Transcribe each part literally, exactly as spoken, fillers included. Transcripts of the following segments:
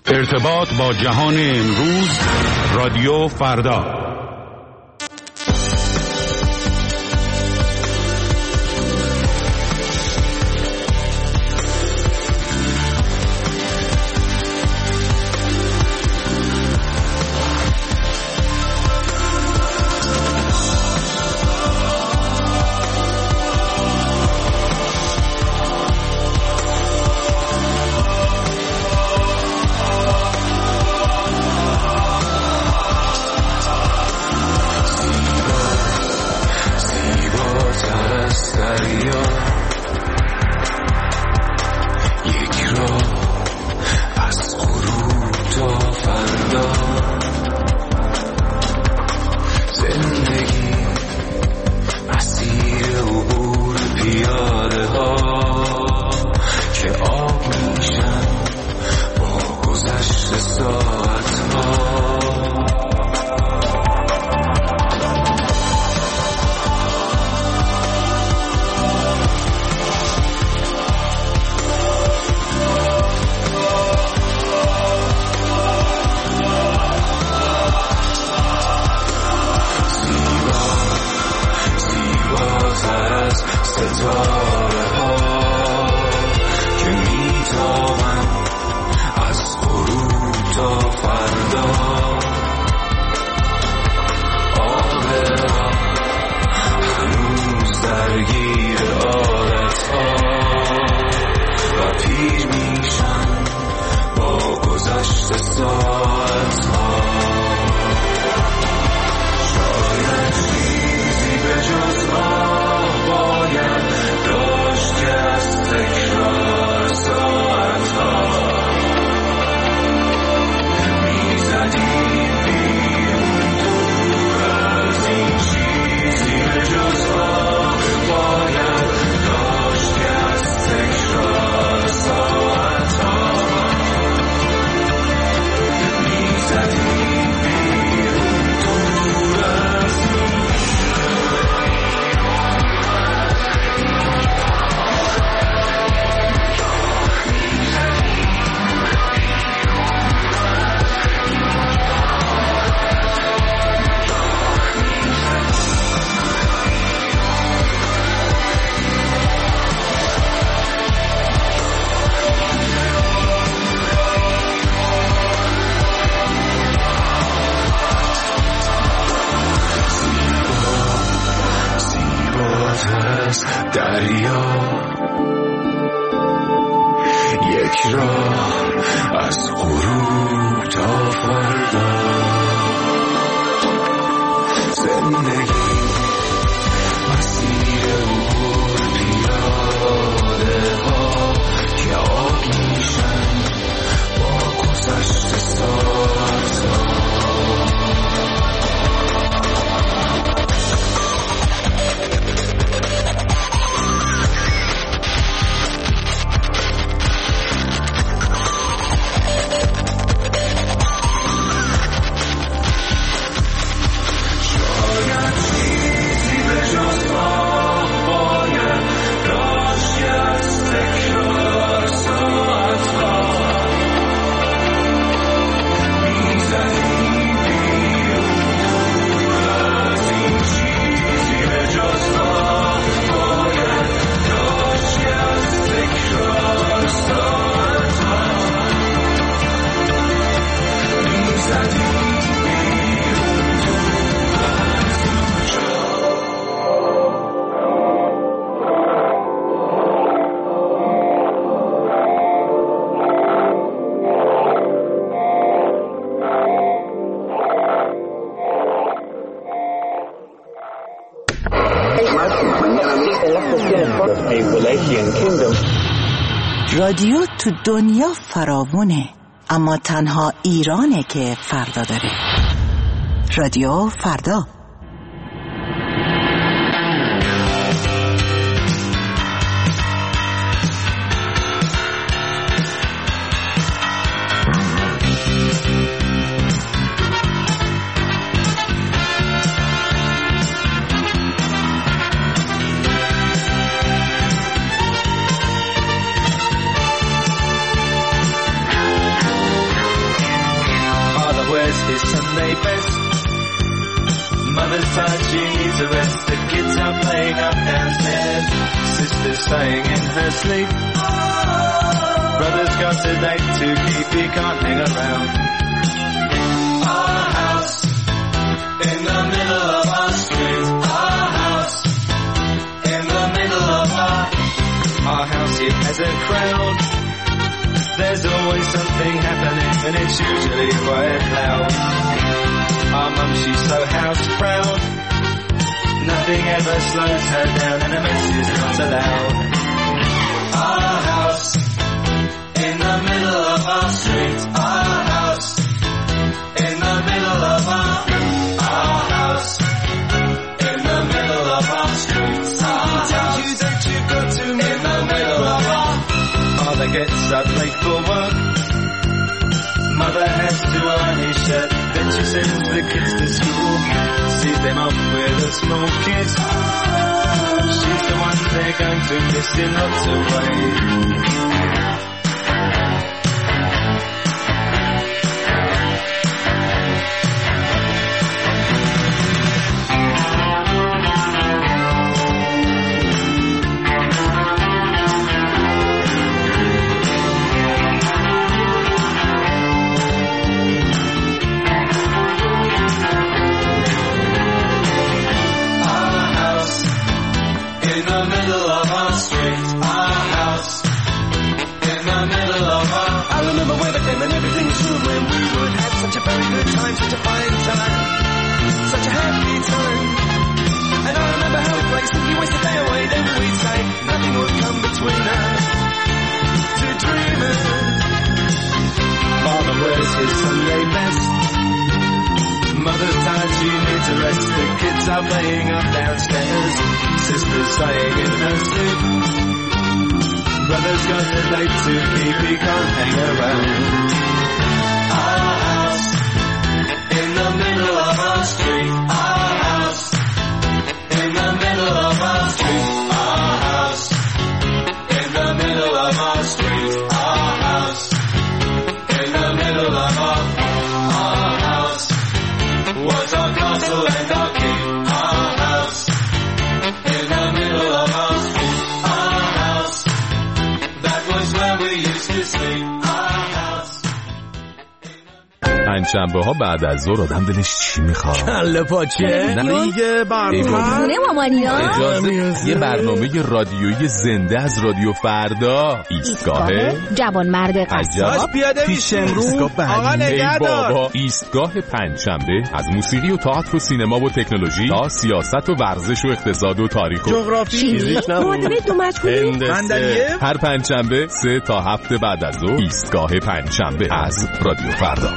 ارتباط با جهان امروز، رادیو فردا. رادیو تو دنیا فراوونه، اما تنها ایرانه که فردا داره. رادیو فردا. is Sunday best. Mother's tired, she needs a rest. The kids are playing up downstairs. Sister's sighing in her sleep. Brother's got a date to keep, he can't hang around. Our house in the middle of our street. Our house in the middle of our Our house, it has a crowd. There's always something happening and it's usually quite loud. Our mum, she's so house proud. Nothing ever slows her down and a mess is not allowed. Our house in the middle of our street. Our house in the middle of our Our house in the middle of our street. Our house you that you've got to in the middle of our Father gets up late for work. Mother has to iron his shirt. Then she sends the kids to school. Sees them off with a small kiss. She's the one they're going to miss in lots of ways. Such a fine time, such a happy time. And I remember how we played, if you waste a day away, then we'd say nothing would come between us. Two dreamers. Father wears his Sunday best. Mother's tired, she needs a rest. The kids are playing up downstairs. Sister's sighing in her sleep. Brother's got a date to keep, he can't hang around. Our house in the middle of our street. Our house in the middle of our street. Our house in the middle of our street. Our house in the middle of our Our house was our castle and our keep. Our house in the middle of our street. Our house, that was where we used to sleep. Our house. پنجشنبه ها بعد از ظهر آدم دلش چی میخواد؟ کله پاچه؟ دیگه برنامه اجازه یه برنامه رادیویی زنده از رادیو فردا. ایستگاه جوانمرد قصاب پیاده میشه امروز. آقا نگهدار. بابا ایستگاه پنجشنبه از موسیقی و تئاتر و سینما و تکنولوژی تا سیاست و ورزش و اقتصاد و تاریخ و جغرافی فیزیک معادله دو مجهولی هر پنجشنبه سه تا هفت بعد از ظهر. ایستگاه پنجشنبه از رادیو فردا.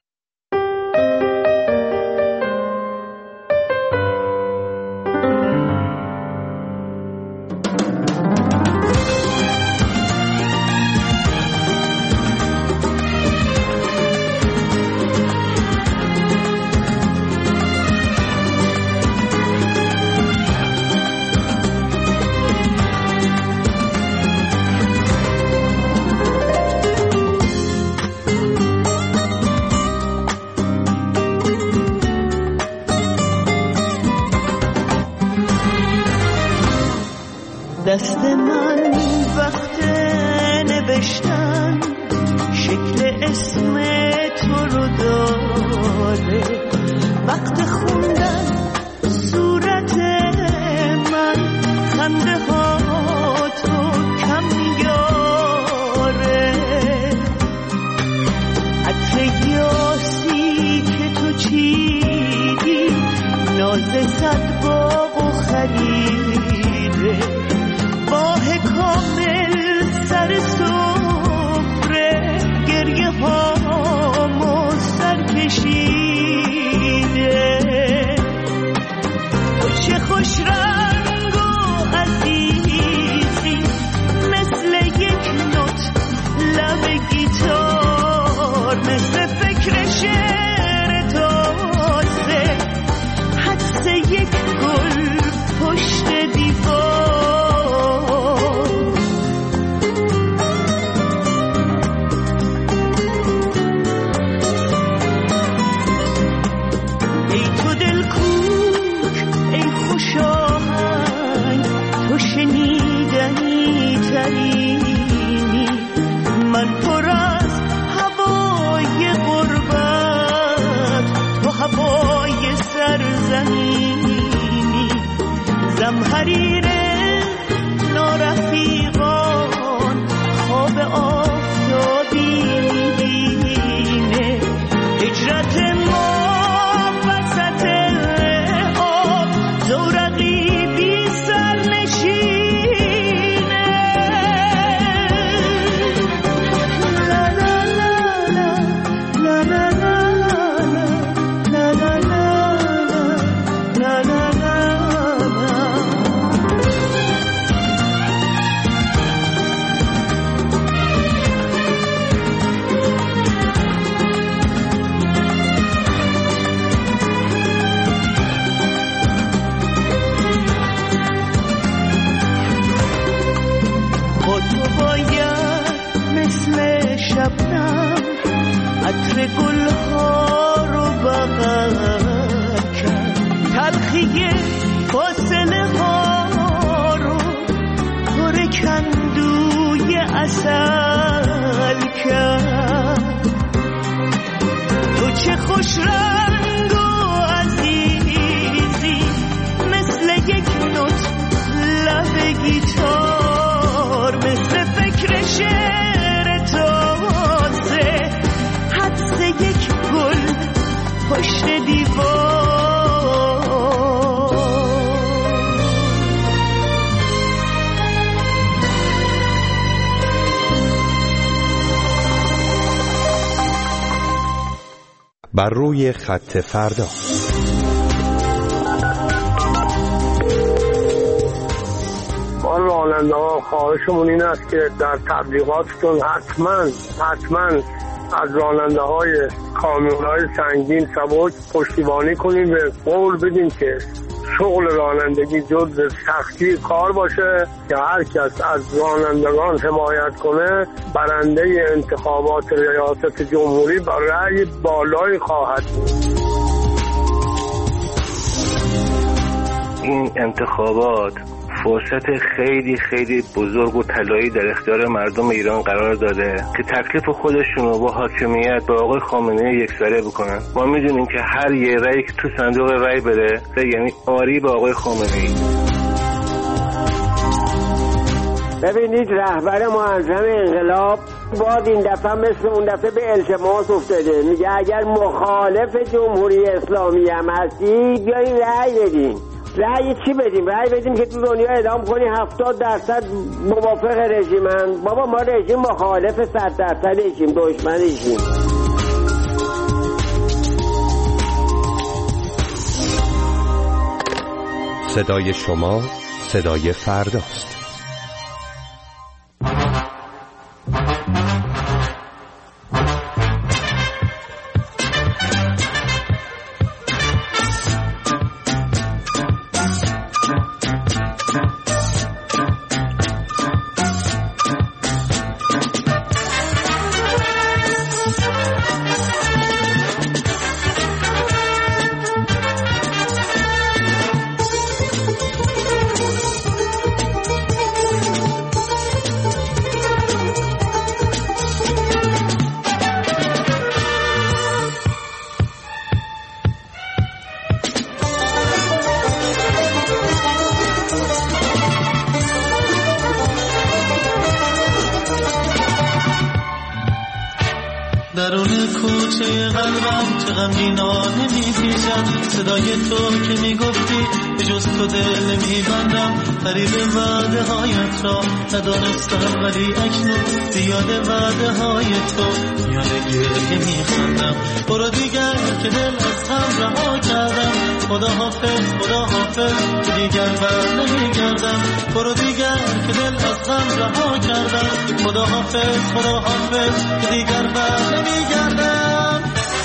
دست من وقت نوشتن شکل اسم تو رو داره، وقت خوندن صورت من خنده ها تو کم میاره، عطر یاسی که تو چیدی ناز صد باغ و خریده، ماه کامل سر سفره گریه هامو سر کشیده، تو چه خوش رنگ و عزیزی مثل یک نوت لب گیتار، مثل فکر شعر تازه حدس یک گل پشت دیوار. زمحریر نارفیقان خواب آفتابی میبینه هجرت ما وسط آب زورقی بی سر نشینه لا لا لا لا لا لا لا لا لا لا لا. شبنم عطر گلها رو بغل کرد تلخی فاصله ها رو پر کندوی عسل کرد تو چه خوش رنگ و عزیزی مثل یک نوت لب گیتار مثل فکر شعر تازه حدس یک گل پشت دیوار بر روی خط فردا. ما راننده ها خواهشمون این است که در تبلیغاتتون حتما حتما از راننده های کامیون های سنگین سبک پشتیبانی کنیم و قول بدیم که شغل رانندگی جزء سختی کار باشه که هر کس از رانندگان حمایت کنه برنده انتخابات ریاست جمهوری با رأی بالایی خواهد بود. این انتخابات فرصت خیلی خیلی بزرگ و طلایی در اختیار مردم ایران قرار داده که تکلیف خودشون رو با حاکمیت با آقای خامنه‌ای یکسره بکنن. ما میدونیم که هر یه رأی که تو صندوق رأی بره یعنی آری با آقای خامنه‌ای. ببینید رهبر معظم انقلاب باز این دفعه مثل اون دفعه به التماس افتاده، میگه اگر مخالف جمهوری اسلامی هم هستی بیایید رأی بدین. رأی چی بدیم؟ رأی بدیم که تو دنیا اعدام کنی هفتاد درصد موافق رژیمن. بابا ما رژیم مخالف صد درصدشیم، دشمنشیم. صدای شما صدای فرداست. درون کوچه قلبم چه غمگینا نمی‌پیچد صدای تو که میگفتی به جز تو دل نمیبندم فریب وعده هایت را ندانستم ولی اکنون زیاد وعده های تو میان گریه میخندم برو دیگر که دل از غم رها کردم خدا حافظ خدا حافظ که دیگر بر نمیگردم برو دیگر که دل از غم رها کردم خدا حافظ خدا حافظ که دیگر بر نمیگردم.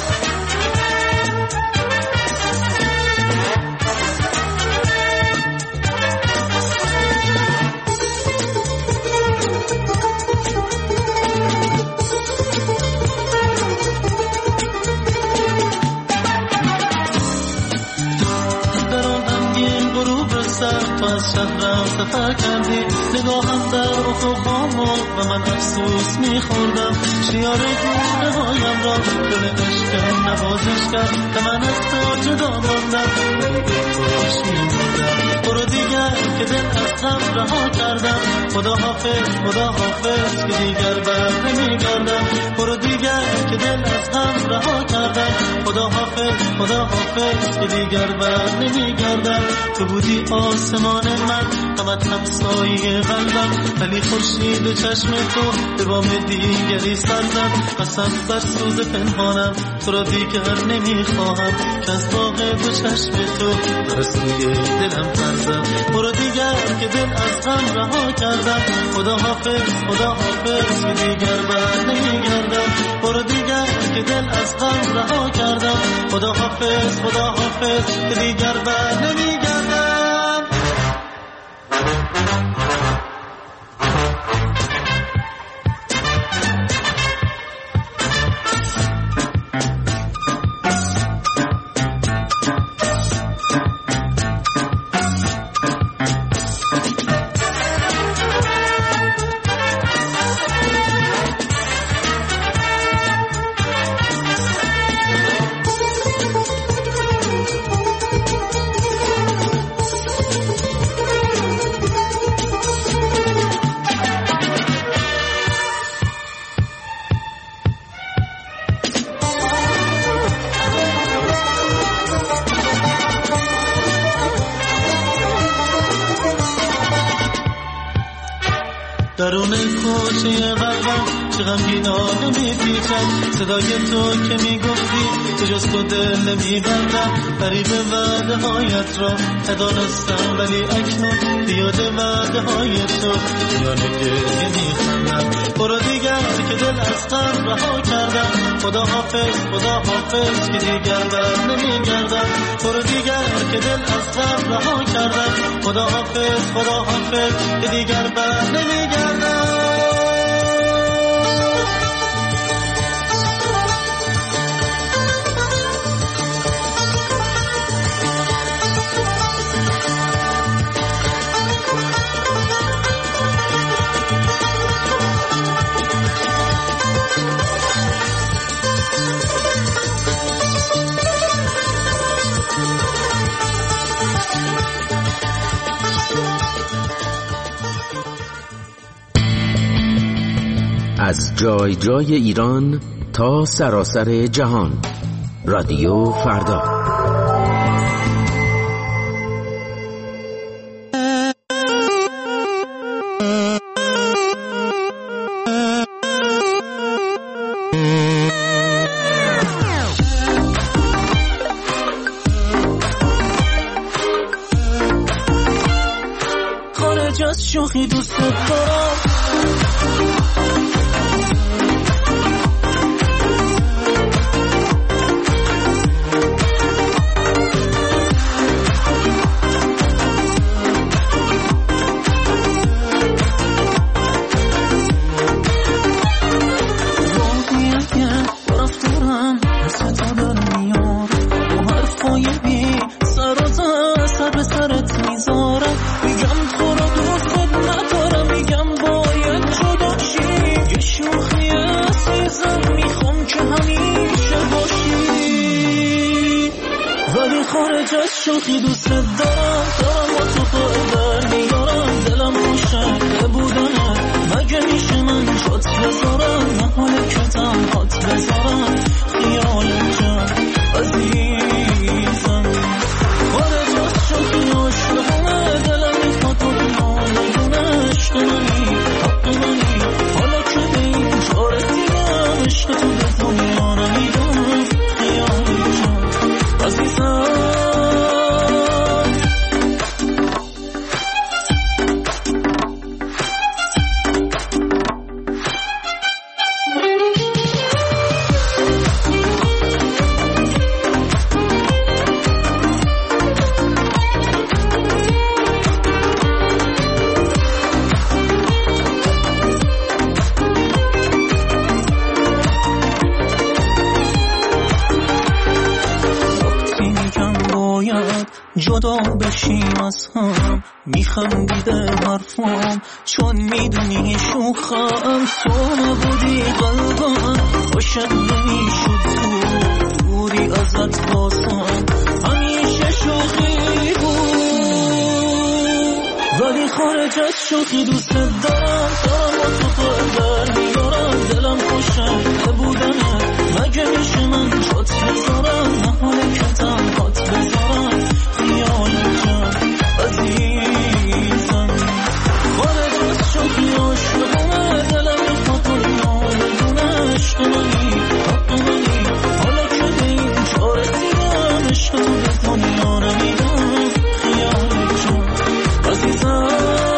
تو از شهرم سفر کردی نگاهم در افق بامو و من افسوس میخوردم شیار گونه های دلم را گل عشق نوازش کرد که من از تو جدا ماندم ولی دلخوش میموندم برو دیگر که دل از غم رها کردم خدا حافظ خدا حافظ که دیگر بر نمیگردم برو دیگر که دل از غم رها کردم خدا حافظ خدا حافظ که دیگر بر نمیگردم تو بودی آسمان من غمت همسایه قلبم ولی خورشید چشم تو به بام دیگری سر زد قسم بر سوز پنهانم تو را دیگر نمیخواهم که از باغ دو چشم تو رسوی دلم پر زد برو دیگر که دل از غم رها کردم خدا حافظ خدا حافظ که دیگر بر نمیگردم برو دیگر که دل از غم رها کردم خدا حافظ خدا حافظ که دیگر بر نمیگردم درون کوچه قلبم چه غمگینانه میپیچم صدای تو که میگفتی که جز تو دل نمیبندم فریب وعده هایت را ندانستم ولی اکنون بیاد وعده های تو میانه گریه میخندم برو دیگر که دل از غم رها کردم خدا حافظ خدا حافظ که دیگر بر نمیگردم برو دیگر که دل از غم رها کردم خدا حافظ خدا حافظ که دیگر بر نمیگردم از جای جای ایران تا سراسر جهان رادیو فردا. خارج از شوخی دوست دارم شوخی دوست دارم دارم با تو خود میارم دلم خوشه بودنه مگه میشه من جات بذارم نه حال کتم هات بذارم خیال جان عزیزم خارج از شوخی عاشقانه دلم میخواد تو نمیدونه عشق منی حق منی حالا که به این جا رسیدم عشق تو به دنیا نمیدم خیال جان عزیزم جدا بشیم از هم میخندیده حرفام چون میدونی شوخم تو نبودی قلبم خوش عاشق نمیشد تو دوری ازت واسم همیشه شوخی بود ولی خارج از شوخی دوست دارم دارم با تو خواهد میارم دلم خوشه نبودنه مگه میشه من جات بذارم نه حاله که تنهات بذارم خیالتم عزیزم خارج از شوخی عاشقونه دلم میخواد دنیا بدونه عشق منی حق منی حالا که به این جا رسیدم عشق تو به دنیا نمیدم خیالتم عزیزم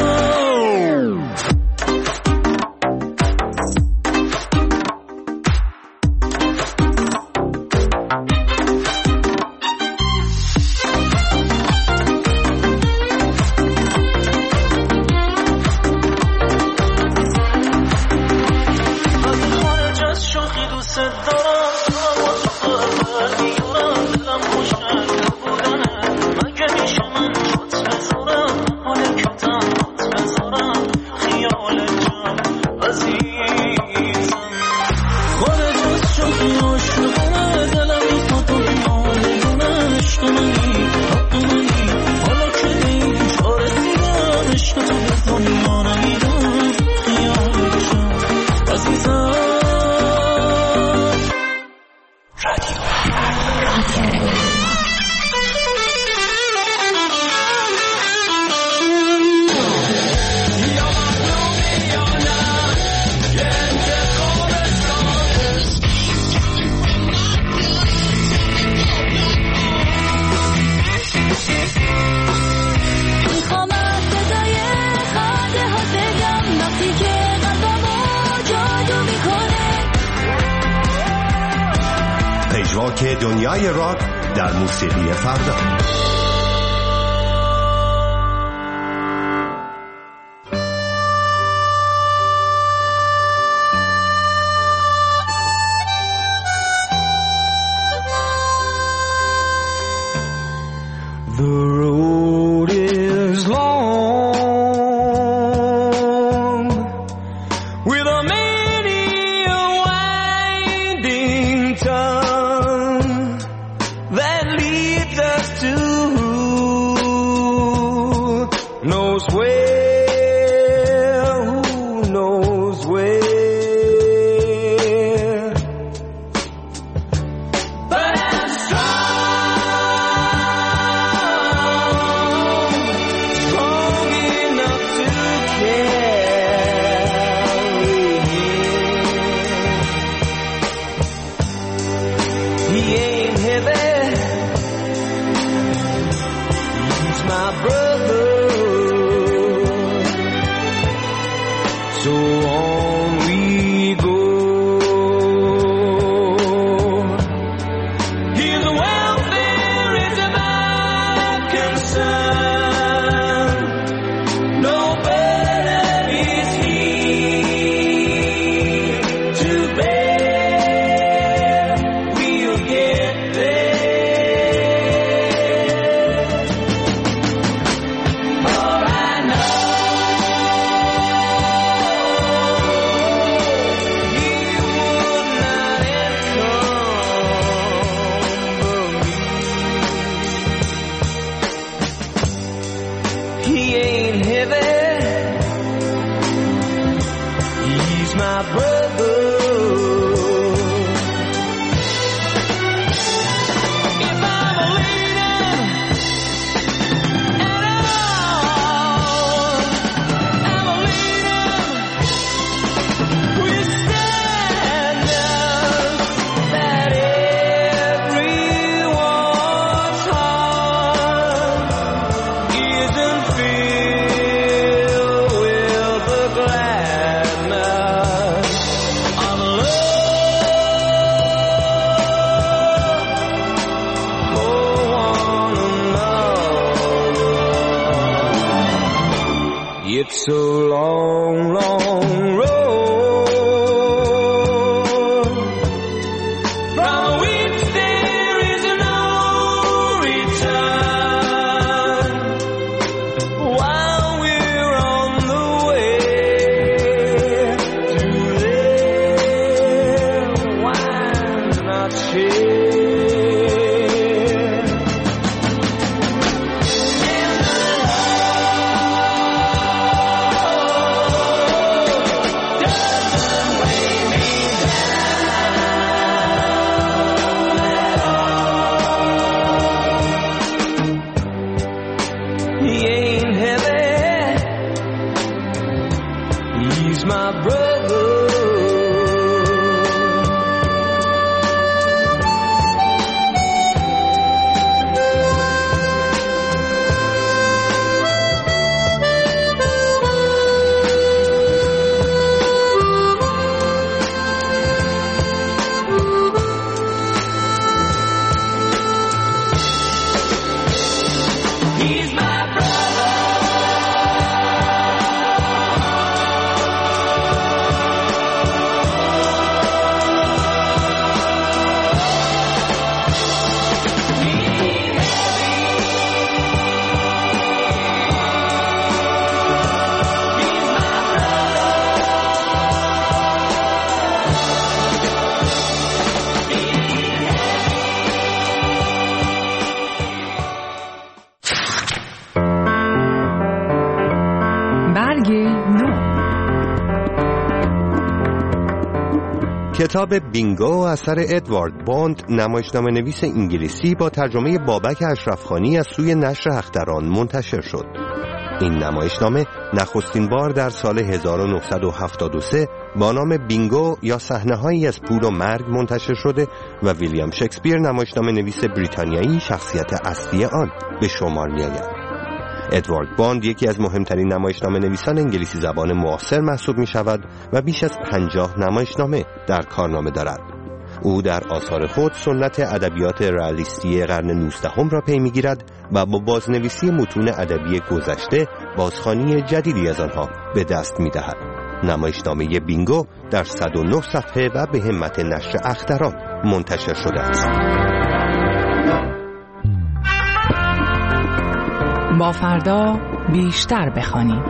پژواک دنیای راک در موسیقی فردا. It's a long, long road from which there is no return. While we're on the way to there, why کتاب بینگو اثر ادوارد باند، نمایشنامه نویس انگلیسی، با ترجمه بابک اشرفخانی از سوی نشر اختران منتشر شد. این نمایشنامه نخستین بار در سال هزار و نهصد و هفتاد و سه با نام بینگو یا صحنه‌هایی از پول و مرگ منتشر شده و ویلیام شکسپیر، نمایشنامه نویس بریتانیایی، شخصیت اصلی آن به شمار می‌آید. ادوارد باند یکی از مهمترین نمایشنامه نویسان انگلیسی زبان معاصر محسوب می شود و بیش از پنجاه نمایشنامه در کارنامه دارد. او در آثار خود سنت ادبیات رئالیستی قرن نوزدهم را پی می‌گیرد و با بازنویسی متون ادبی گذشته بازخوانی جدیدی از آنها به دست می‌دهد. نمایشنامه بینگو در صد و نه صفحه و به همت نشر اختران منتشر شده است. با فردا بیشتر بخوانیم.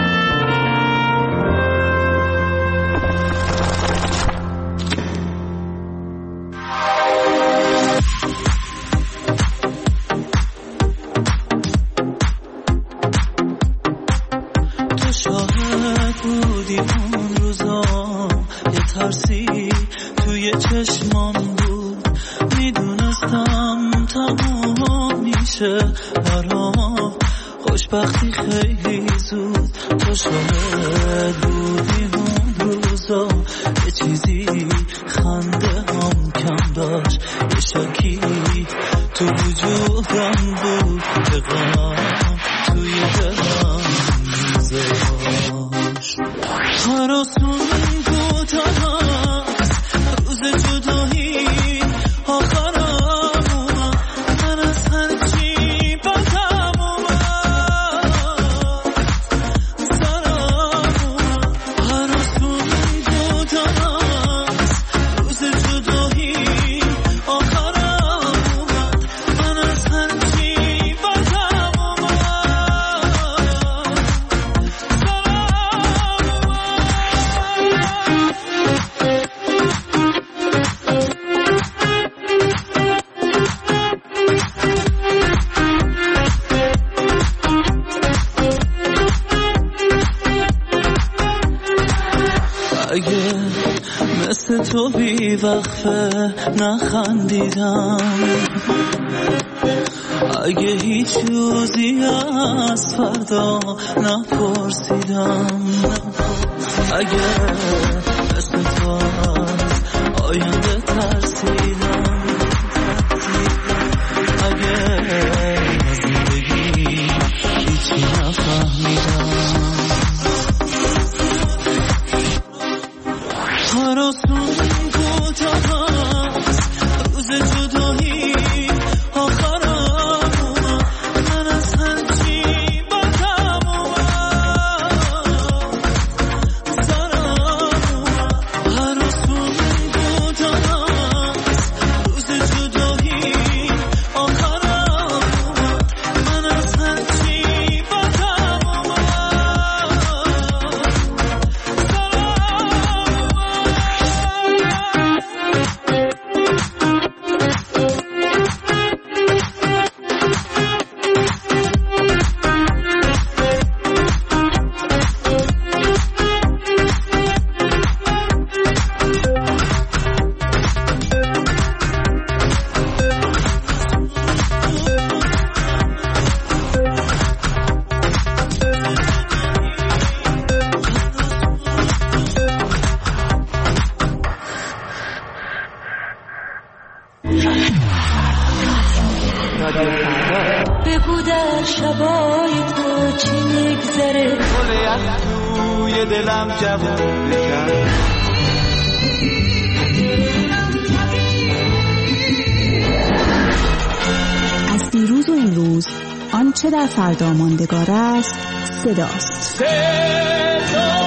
تو شاهد بودی اون روزا، یه ترسی توی چشمام بود، میدونستم تموم میشه برام خوشبختی خیلی زود. تو شاهد بودی اون روزا، یه چیزی خنده هم کم داشت، یه شکی تو وجودم بود که غم توی دلم میذاشت. هر آسون کوتاه هست، روز جدایی آخرم اومد، من از هرچی بدم اومد سرم اومد. هر آسون کوتاه هست، روز جدایی آخرم اومد، من از هرچی بدم اومد اگه مثل تو بی وقفه نخندیدم، اگه هیچ روزی از فردا نپرسیدم، اگه مثل تو از آینده ترسیدم، اگه از زندگی هیچی نفهمیدم. هر آسون کوتاه هست، روز جدایی آخرم اومد، من از هرچی بدم اومد سرم اومد. هر آسون کوتاه هست، بگو در شبای تو چی میگذره گلیت توی دلم جوون بکن از دیروز و امروز آنچه در فردا ماندگار است صداست. صدا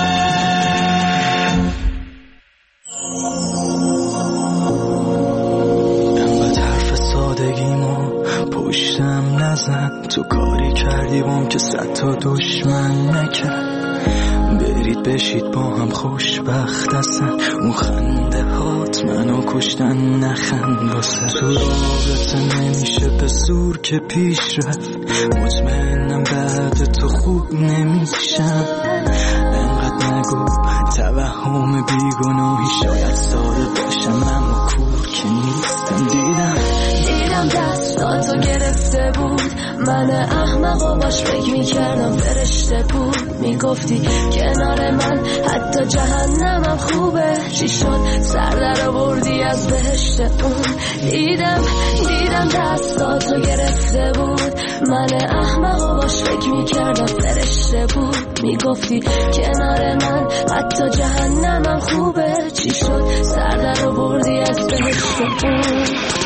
پشتم نزن تو کاری کردی بام که صد تا دشمن نکرد برید بشید با هم خوشبخت هستن اون خنده هات منو کشتن نخند واسه تو رابطه نمیشه به زور که پیش رفت مطمئنم بعد تو خوب نمیشم انقدر نگو توهم بیگناهی شاید ساده باشم اما کور که نیستم دیدم دیدم دستاتو گرفته بود من احمقا باش فکر میکردم فرشته بود میگفتی کنار من حتی جهنمم خوبه چی شد سر در آوردی از بهشت اون دیدم دیدم دستاتو گرفته بود من احمقا باش فکر میکردم فرشته بود میگفتی کنار من حتی جهنمم خوبه چی شد سر در آوردی از بهشت اون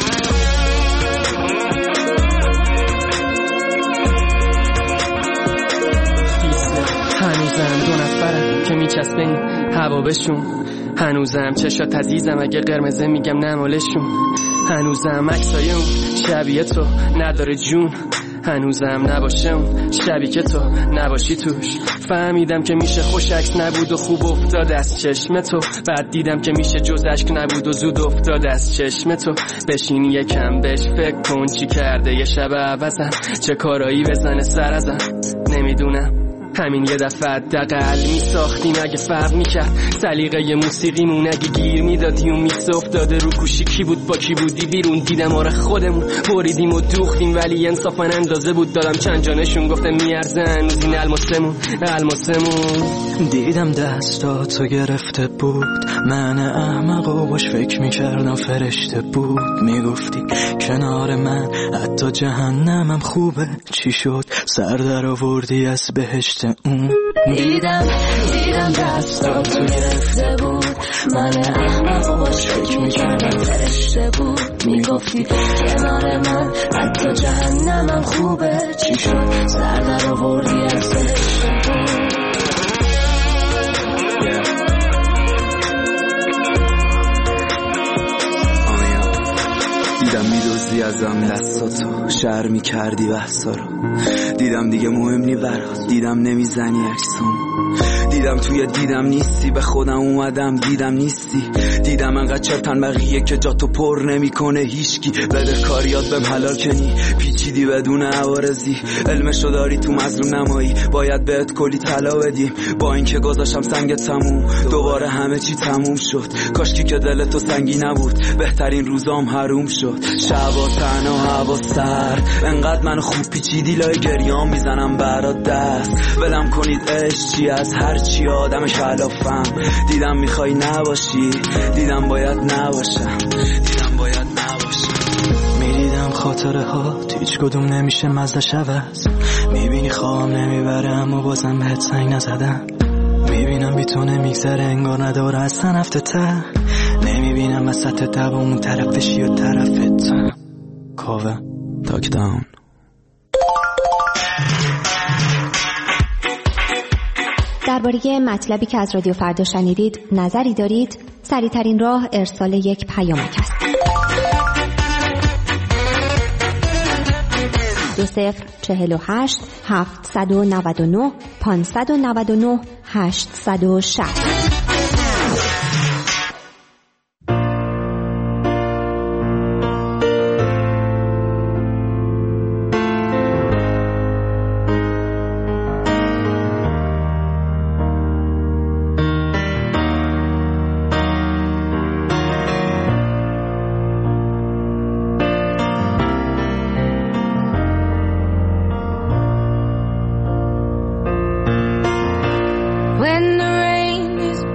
هنوزم دو نفرم که میچسبین هوا بشون هنوزم چشات عزیزم اگه قرمزه میگم نمالشون هنوزم عکسای اون شبیه تو نداره جون هنوزم نباشه اون شبی که تو نباشی توش فهمیدم که میشه خوش عکس نبود و خوب افتاد از چشم تو بعد دیدم که میشه جز عشق نبود و زود افتاد از چشم تو بشین یکم بهش فکر کن چی کرده یه شب عوضم چه کارایی بزنه سر ازم نمیدونم همین یه دفعه دقل میساختیم اگه فرق میکرد سلیقه موسیقیمون اگه گیر میدادی و میکس افتاده رو گوشی کی بود با کی بودی بیرون دیدم آره خودمون بریدیم و دوختیم ولی انصافا اندازه بود دادم چند جانشون گفتم میارزه هنوز این الماسمون الماسمون دیدم دستاتو گرفته بود من احمقو باش فکر میکردم فرشته بود میگفتی کنار من حتی جهنمم خوبه چی شد سر در آوردی از بهشت اون دیدم دیدم دستاتو گرفته بود من احمقو باش فکر میکردم فرشته بود میگفتی کنار من حتی جهنمم خوبه چی شد سر در آوردی از بهشت اون دیدم میدوزی ازم دستاتو شعر میکردی بحثا رو دیدم دیگه مهم نی برات دیدم نمیزنی عکسام دیدم توی دیدم نیستی به خودم اومدم دیدم نیستی دیدم انقدر چرتن بقیه که جاتو پر نمیکنه هیچکی بده کاریات بهم حلال کنی پیچیدی بدون عوارضی علمشو داری تو مظلوم نمایی باید بهت کلی طلا بدیم با اینکه گذاشتم سنگ تموم دوباره همه چی تموم شد کاشکی که دلتو سنگی نبود بهترین روزام حروم شد شبا تنها هوا سر انقدر منو خوب پیچیدی لای گریام میزنم برات دست ولم کنید عشق چی از هر چی آدم خلافم دیدم میخوای نباشی دیدم باید نباشم دیدم باید نباشم میدیدم خاطره ها هیچ کدوم نمیشه مزدش عوض میبینی خوام نمیبره اما بازم بهت سنگ نزدم میبینم بی تو نمیگذره انگار نداره اصلا هفته ته نمیبینم وسط دوامون طرفشی و طرفتم کاوه تاک داون درباره مطلبی که از رادیو فردا شنیدید نظری دارید؟ سریع‌ترین راه ارسال یک پیامک است. دو صفر چهل و هشت هفتصد و نود و نه پانصد و نود و نه هشتصد و شصت. When the rain is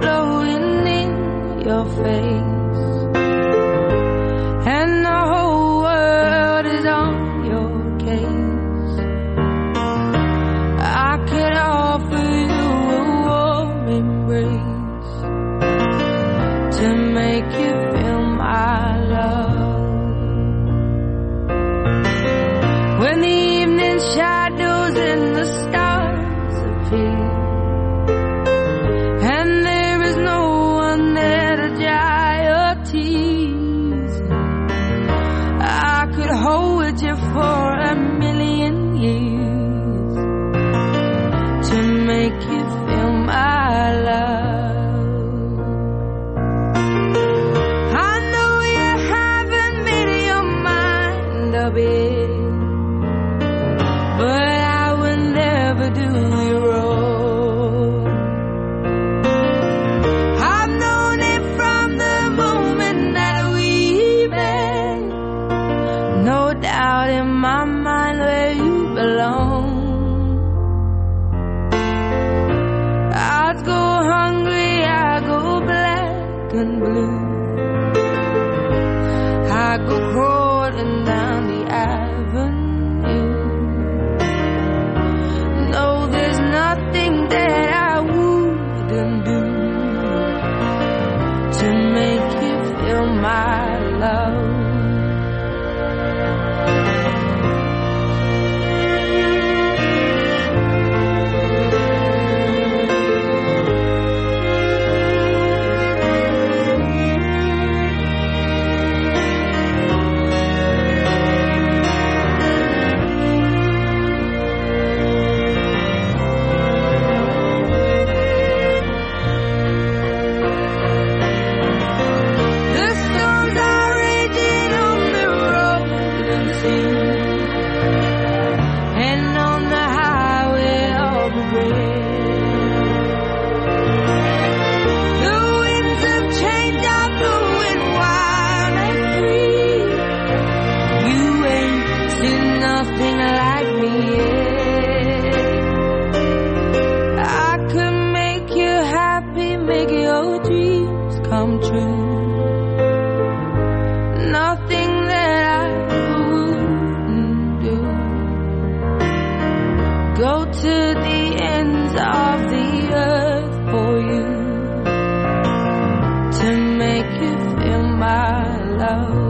love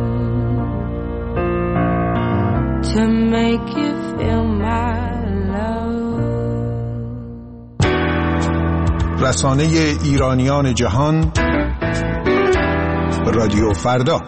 to make you feel my love. رسانه ایرانیان جهان، رادیو فردا.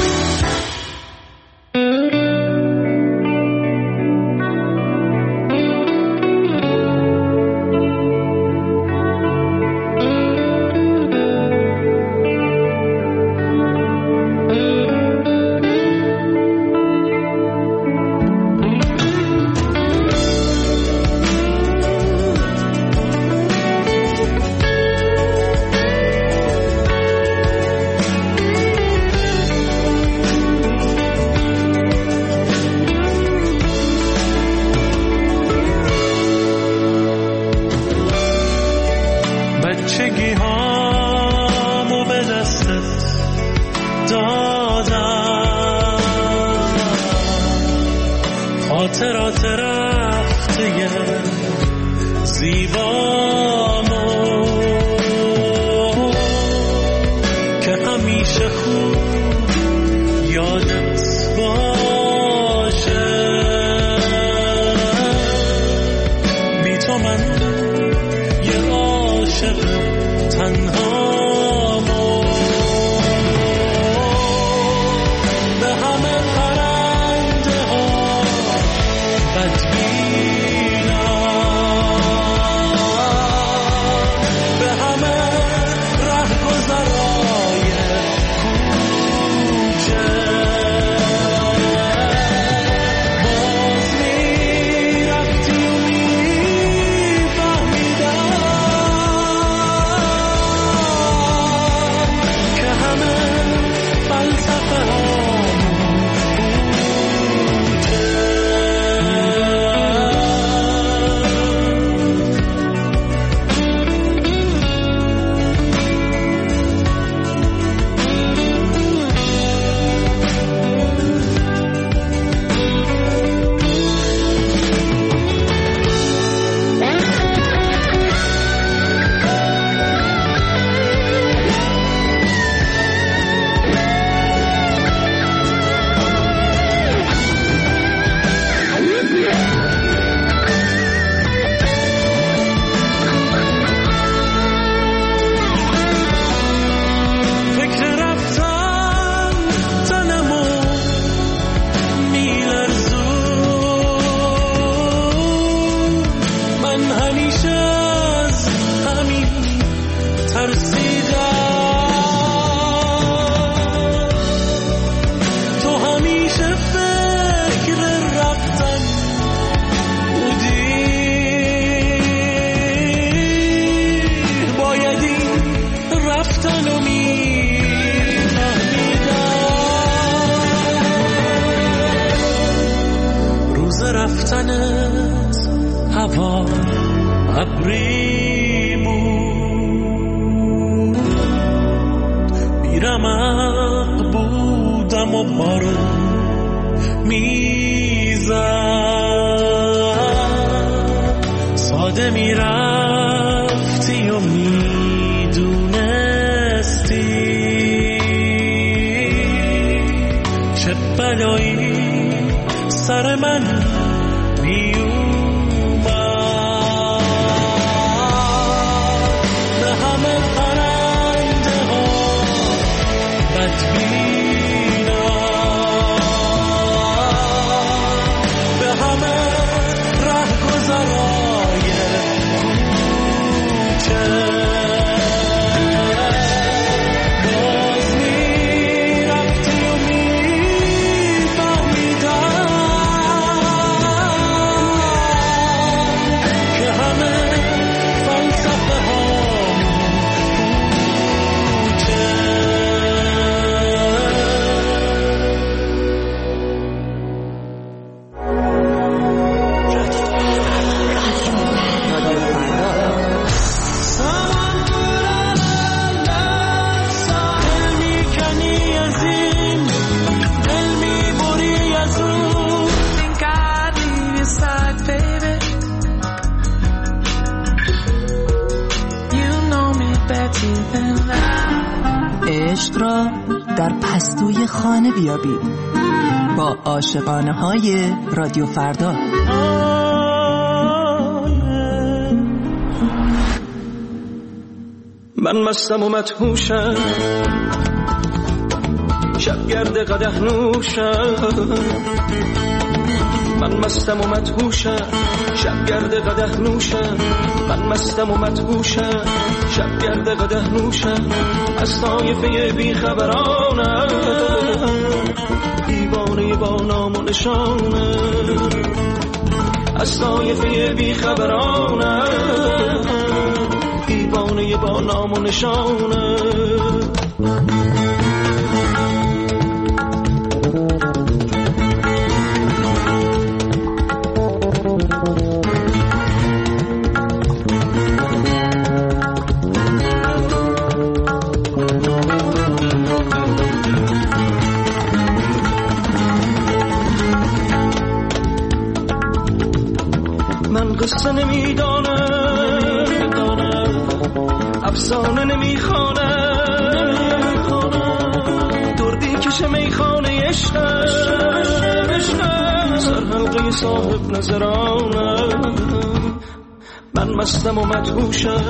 خاطرات رفته زیبامو که همیشه خوب یادت باشه. بی تو من یه عاشق تنهامو به همه پرنده ها بدبینم، به همه رهگذرای کوچه باز میرفتی و میفهمیدم که همه فلسفه هامون رفتنت هوا ابری بود، بیرمق بودم و بارون میزد، ساده میرفتی و میدونستی چه بلایی سر من می اومد. به همه پرنده ها بدبینم، به همه رهگذرای کوچه عشق را در پستوی خانه بیابید با عاشقانه های رادیو فردا. من مستم و مدهوشم، شبگرد قدح نوشم. من مستم و مدهوشم، شبگرد قدح نوشم. من مستم و مدهوشم، شبگرد قدح نوشم. از طایفه بیخبرانم، دیوانه با نام و نشانم. از طایفه بیخبرانم، دیوانه با نام و نشانم. من قصه نمیدانم، افسانه نمیخوانم، دردی کش میخانه عشقم، سر حلقه صاحب نظرانم. من مستم و مدهوشم،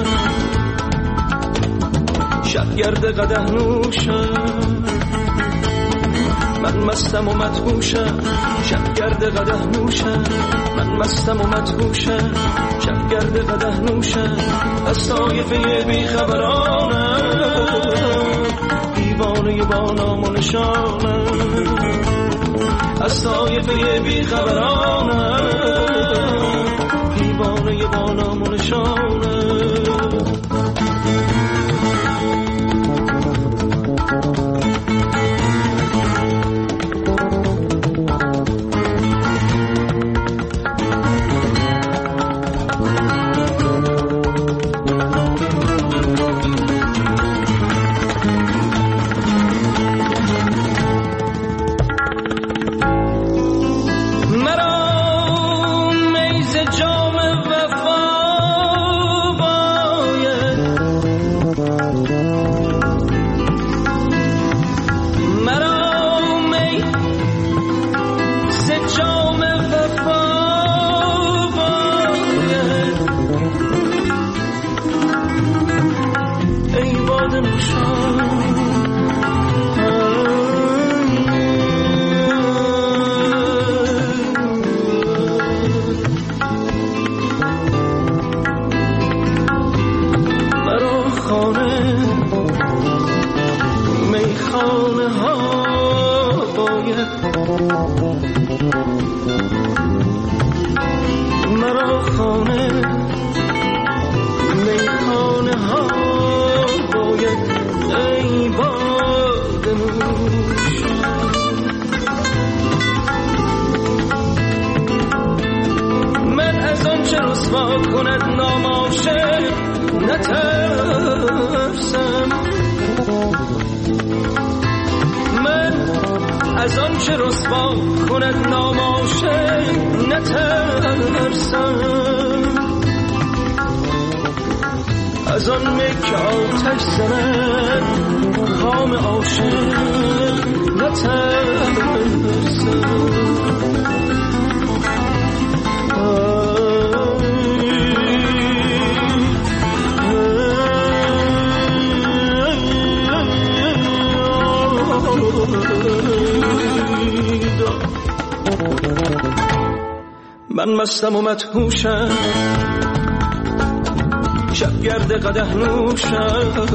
شبگرد قدح نوشم. من مستم و مدهوشم، شبگرد قدح نوشم. من مستم و مدهوشم، شبگرد قدح نوشم. از طایفه بیخبرانم، دیوانه با نام و نشانم. از طایفه بیخبرانم، دیوانه با نام و نشانم. من مستم و مدهوشم، شبگرد قدح نوشم.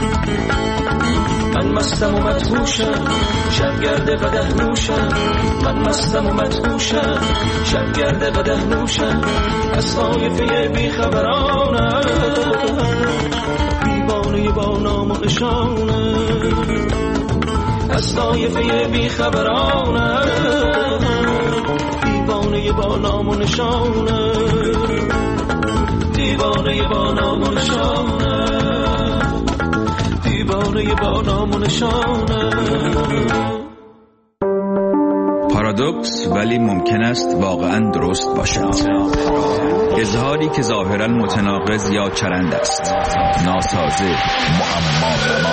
من مستم و مدهوشم، شبگرد قدح نوشم. من مستم و مدهوشم، شبگرد قدح نوشم. از طایفه بیخبرانم، دیوانه با نام و نشانم. از طایفه بیخبرانم، دیوانه با نام و نشانم. دیوانه با نام و نشانم. دیوانه با نام و نشانم. پارادوکس ولی ممکن است واقعا درست باشد. اظهاری که ظاهرا متناقض یا چرند است، ناسازه، معما.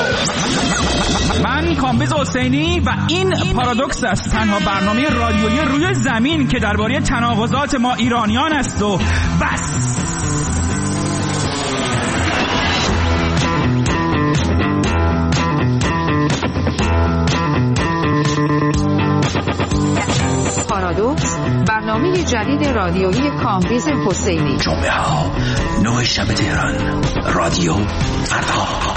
من کامبیز حسینی و این پارادوکس است، تنها برنامه رادیویی روی زمین که درباره تناقضات ما ایرانیان است و بس. پارادوکس، برنامه جدید رادیویی کامبیز حسینی. جمعه ها نه شب تهران، رادیو فردا.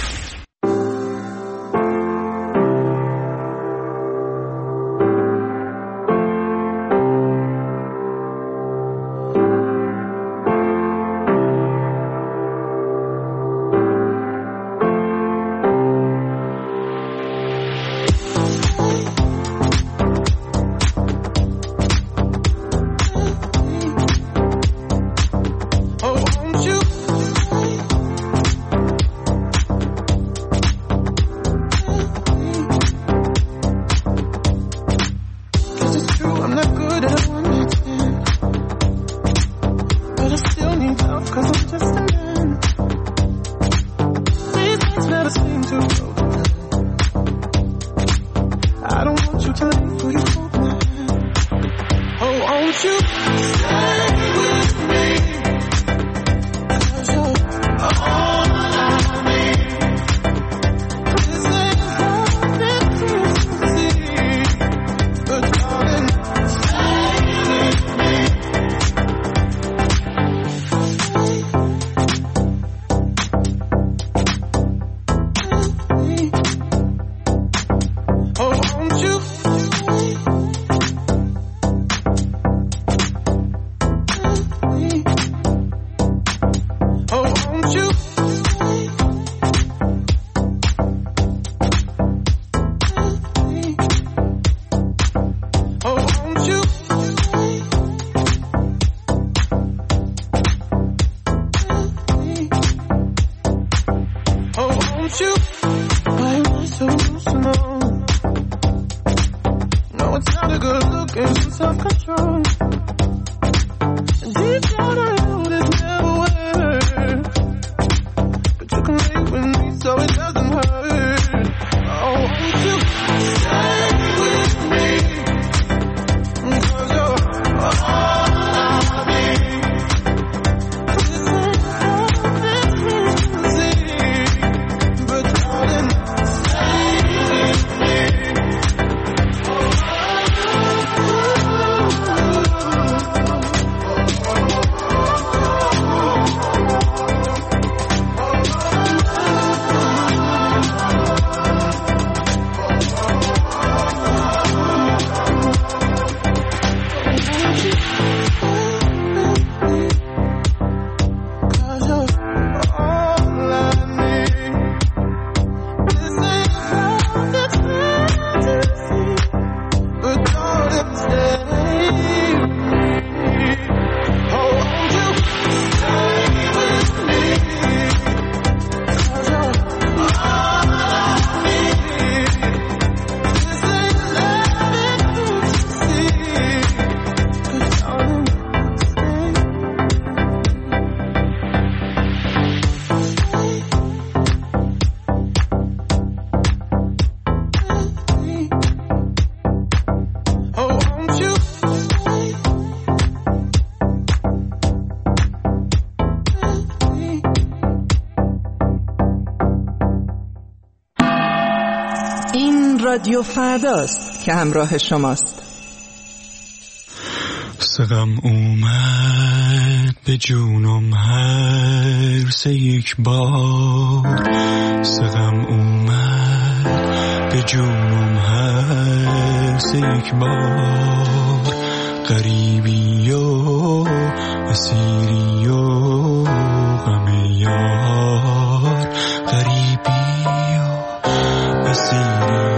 رادیو فرداست که همراه شماست. سقم اومد به جونم هر سه یک بار، سقم اومد به جونم هر سه یک بار، غریبی و اسیری و غم یار، غریبی و اسیری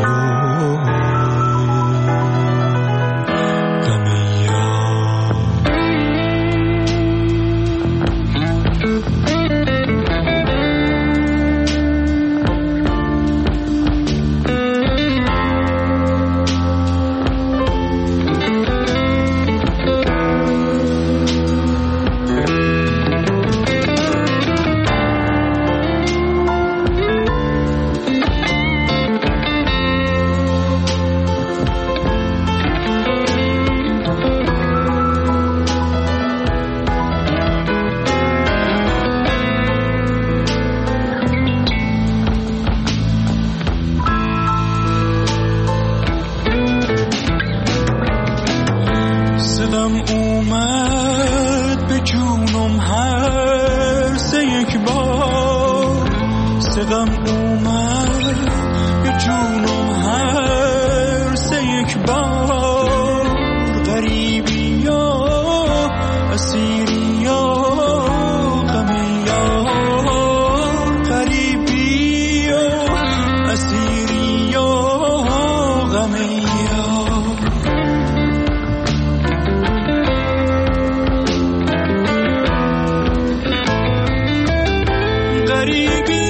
غم اومد به جونم هر سه یک بار، سه غم اومد به جونم هر سه یک بار. غریبی یا اسیری یا غم یار، غریبی یا اسیری یا غم یار. غریبی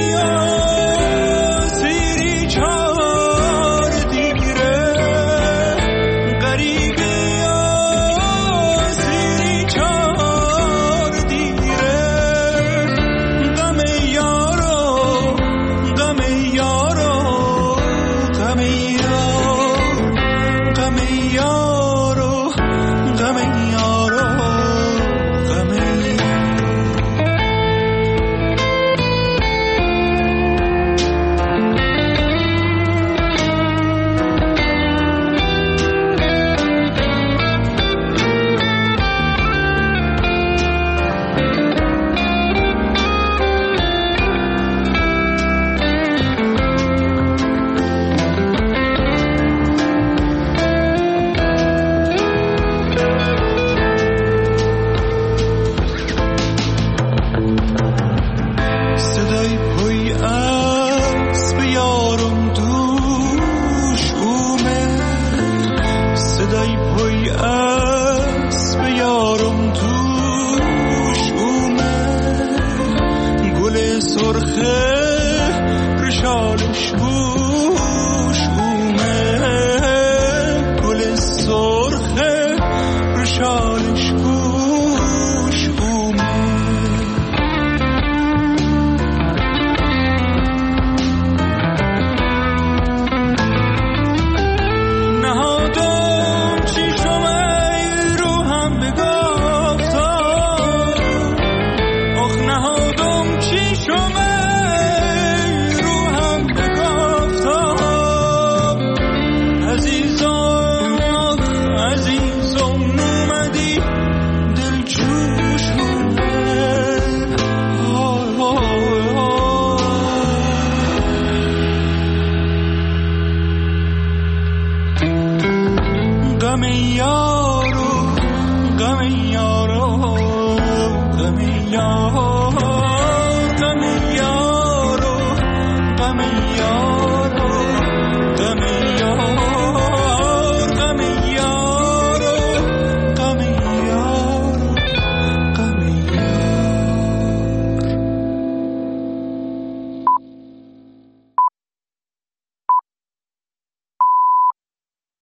غم یارو غم یارو